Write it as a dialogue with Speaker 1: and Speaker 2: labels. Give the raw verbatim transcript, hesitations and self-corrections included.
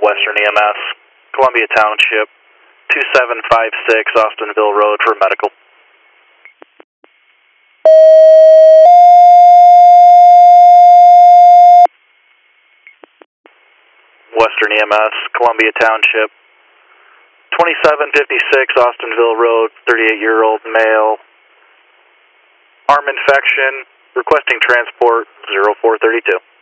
Speaker 1: Western E M S, Columbia Township, two seven five six Austinville Road for medical. Western E M S, Columbia Township, twenty-seven fifty-six Austinville Road, thirty-eight-year-old male, arm infection, requesting transport zero four thirty-two.